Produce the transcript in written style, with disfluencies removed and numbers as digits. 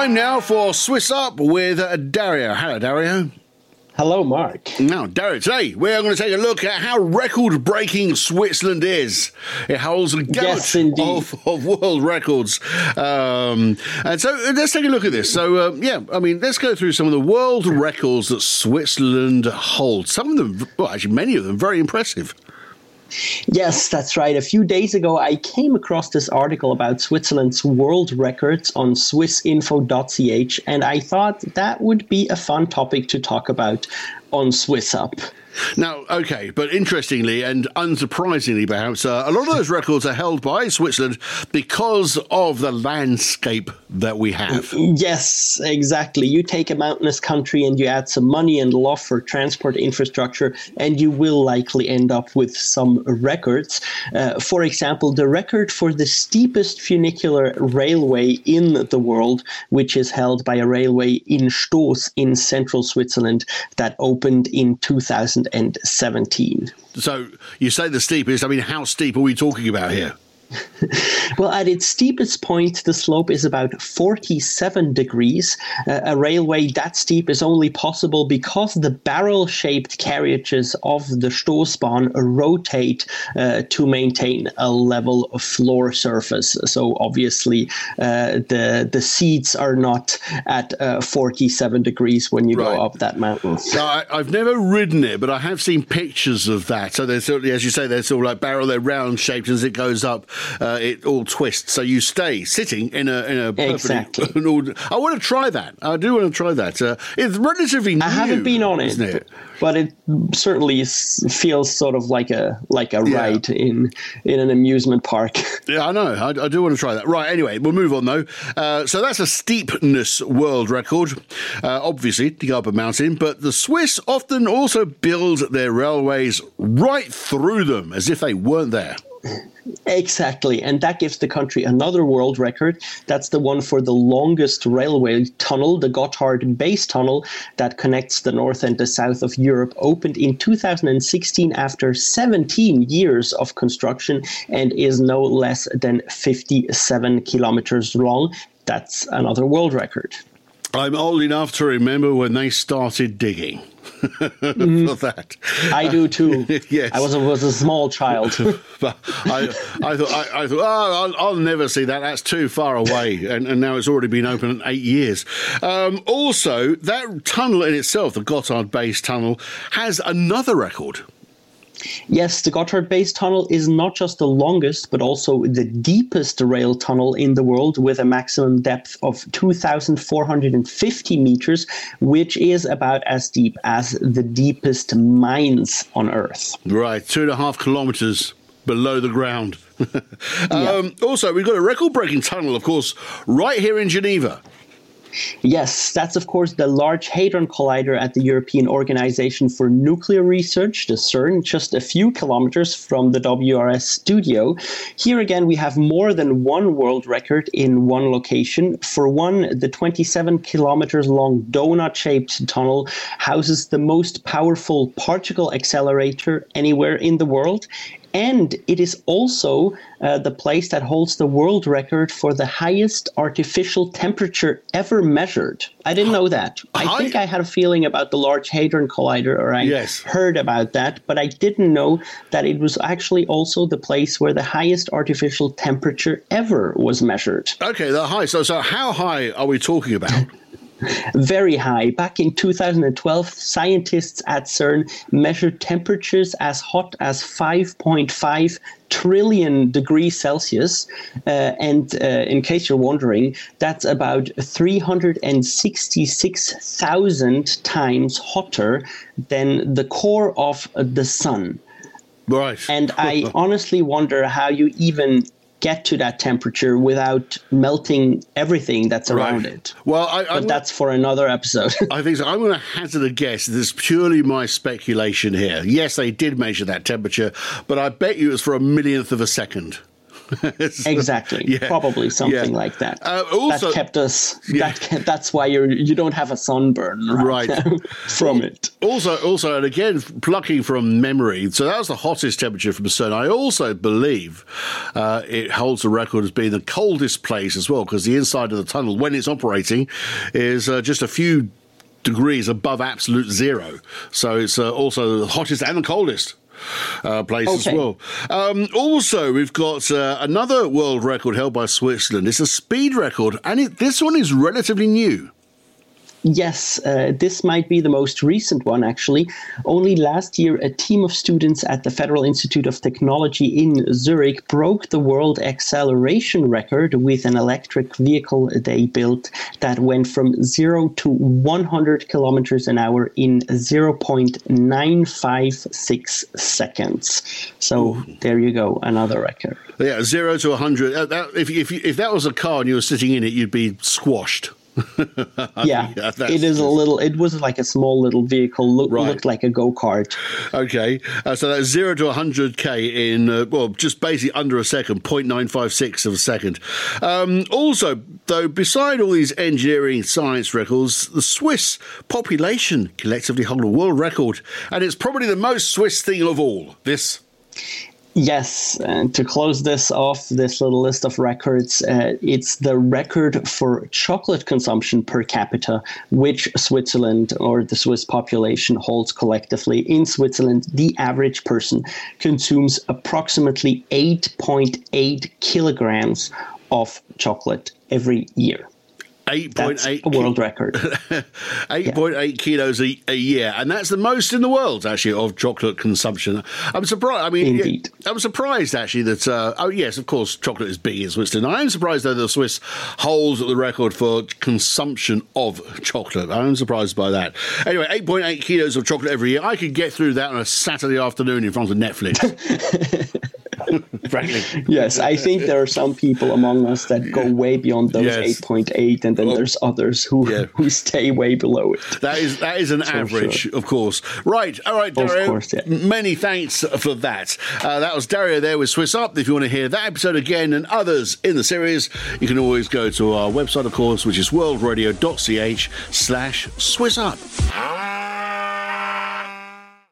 Time now for Swiss Up with Dario. Hello, Dario. Hello, Mark. Now, Dario, today we're going to take a look at how record-breaking Switzerland is. It holds a gamut of world records. And so let's take a look at this. So, let's go through some of the world records that Switzerland holds. Some of them, well, actually many of them, very impressive. Yes, that's right. A few days ago, I came across this article about Switzerland's world records on swissinfo.ch, and I thought that would be a fun topic to talk about on Swiss Up. Now, okay, but interestingly and unsurprisingly, perhaps, a lot of those records are held by Switzerland because of the landscape that we have. Yes, exactly. You take a mountainous country and you add some money and love for transport infrastructure, and you will likely end up with some records. For example, the record for the steepest funicular railway in the world, which is held by a railway in Stoos in central Switzerland that opened in 2017. So you say the steepest. I mean, how steep are we talking about here? Well, at its steepest point, the slope is about 47 degrees. A railway that steep is only possible because the barrel-shaped carriages of the Stoßbahn rotate to maintain a level floor surface. So obviously, the seats are not at 47 degrees when you go up that mountain. Now, I've never ridden it, but I have seen pictures of that. So they're certainly, as you say, they're sort of like barrel, they're round-shaped as it goes up. It all twists, so you stay sitting in a exactly. I want to try that. I do want to try that. It's relatively new. I haven't been on it, but it certainly feels sort of like a ride in an amusement park. Yeah, I know. I do want to try that. Right. Anyway, we'll move on though. So that's a steepness world record. Obviously, to go up a mountain, but the Swiss often also build their railways right through them, as if they weren't there. Exactly, and that gives the country another world record. That's the one for the longest railway tunnel, the Gotthard Base Tunnel, that connects the north and the south of Europe, opened in 2016 after 17 years of construction and is no less than 57 kilometers long. That's another world record. I'm old enough to remember when they started digging. For that. I do too. Yes. I was a small child. But I thought, I'll never see that. That's too far away. And now it's already been open 8 years. Also, that tunnel in itself, the Gotthard Base Tunnel, has another record. Yes, the Gotthard Base Tunnel is not just the longest, but also the deepest rail tunnel in the world, with a maximum depth of 2,450 meters, which is about as deep as the deepest mines on Earth. Right, 2.5 kilometers below the ground. Also, we've got a record-breaking tunnel, of course, right here in Geneva. Yes, that's of course the Large Hadron Collider at the European Organization for Nuclear Research, the CERN, just a few kilometers from the WRS studio. Here again, we have more than one world record in one location. For one, the 27 kilometers long donut-shaped tunnel houses the most powerful particle accelerator anywhere in the world. And it is also the place that holds the world record for the highest artificial temperature ever measured. I didn't know that. I think I had a feeling about the Large Hadron Collider, or I heard about that, but I didn't know that it was actually also the place where the highest artificial temperature ever was measured. Okay, the high. So how high are we talking about? Very high. Back in 2012, scientists at CERN measured temperatures as hot as 5.5 trillion degrees Celsius. And in case you're wondering, that's about 366,000 times hotter than the core of the sun. Right. And I honestly wonder how you even get to that temperature without melting everything that's around it. Well, but that's for another episode. I think so. I'm going to hazard a guess. This is purely my speculation here. Yes, they did measure that temperature, but I bet you it was for a millionth of a second. Exactly. Yeah. Probably something like that. Also, that kept us. That's why you don't have a sunburn right now from it. Also, and again, plucking from memory. So that was the hottest temperature from CERN. I also believe it holds the record as being the coldest place as well, because the inside of the tunnel, when it's operating, is just a few degrees above absolute zero. So it's also the hottest and the coldest place as well. Also, we've got another world record held by Switzerland. It's a speed record, and this one is relatively new. Yes, this might be the most recent one, actually. Only last year, a team of students at the Federal Institute of Technology in Zurich broke the world acceleration record with an electric vehicle they built that went from 0 to 100 kilometers an hour in 0.956 seconds. So there you go, another record. Yeah, 0 to 100. If that was a car and you were sitting in it, you'd be squashed. It was like a small little vehicle, looked like a go-kart. Okay, so that's 0 to 100k in just basically under a second, 0.956 of a second. Also, though, beside all these engineering science records, the Swiss population collectively hold a world record, and it's probably the most Swiss thing of all. Yes, and to close this off, this little list of records, it's the record for chocolate consumption per capita, which Switzerland or the Swiss population holds collectively. In Switzerland, the average person consumes approximately 8.8 kilograms of chocolate every year. 8.8 world record. 8.8 kilos a year, and that's the most in the world actually of chocolate consumption. I'm surprised. I mean, indeed. I'm surprised actually that yes, of course, chocolate is big in Switzerland. I am surprised though the Swiss holds the record for consumption of chocolate. I'm surprised by that. Anyway, 8.8 kilos of chocolate every year. I could get through that on a Saturday afternoon in front of Netflix. Frankly. Yes, I think there are some people among us that go way beyond those 8.8, and then there's others who stay way below it. That is an average, of course. Right, all right, Dario. Of course, yeah. Many thanks for that. That was Dario there with Swiss Up. If you want to hear that episode again and others in the series, you can always go to our website, of course, which is worldradio.ch/SwissUp.